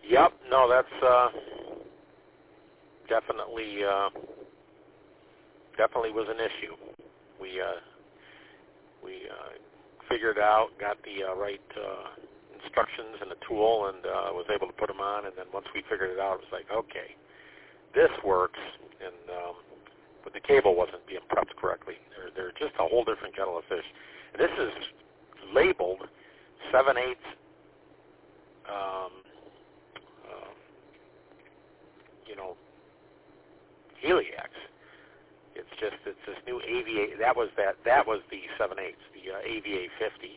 Yep. No, that's definitely was an issue. We figured out, got the right instructions and the tool, and was able to put them on. And then once we figured it out, it was like, okay, this works. And but the cable wasn't being prepped correctly. They're just a whole different kettle of fish. And this is labeled 7/8 Heliax. It's this new AVA. That was the 7/8, the AVA 50.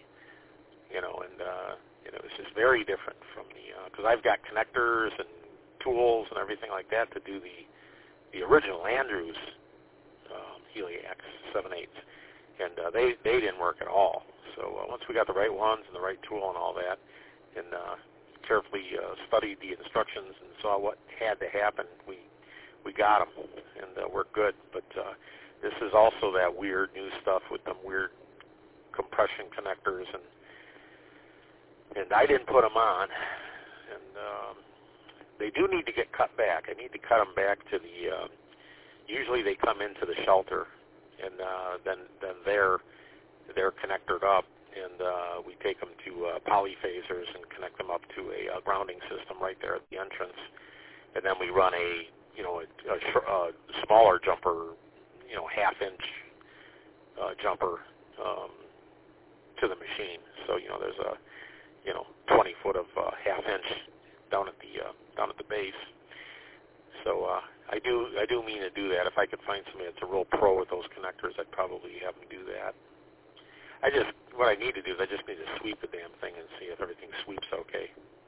It's just very different from the because I've got connectors and tools and everything like that to do the original Andrews Heliax 7/8, and they didn't work at all. So once we got the right ones and the right tool and all that, and carefully studied the instructions and saw what had to happen, we got them, and we're good. But this is also that weird new stuff with them weird compression connectors, and I didn't put them on, and they do need to get cut back. I need to cut them back to the. Usually they come into the shelter, and then they're connectored up, and we take them to polyphasers and connect them up to a grounding system right there at the entrance, and then we run a smaller jumper, half-inch jumper to the machine. So there's a 20 foot of half-inch down at the base. So I do mean to do that. If I could find somebody that's a real pro with those connectors, I'd probably have them do that. What I need to do is I just need to sweep the damn thing and see if everything sweeps okay.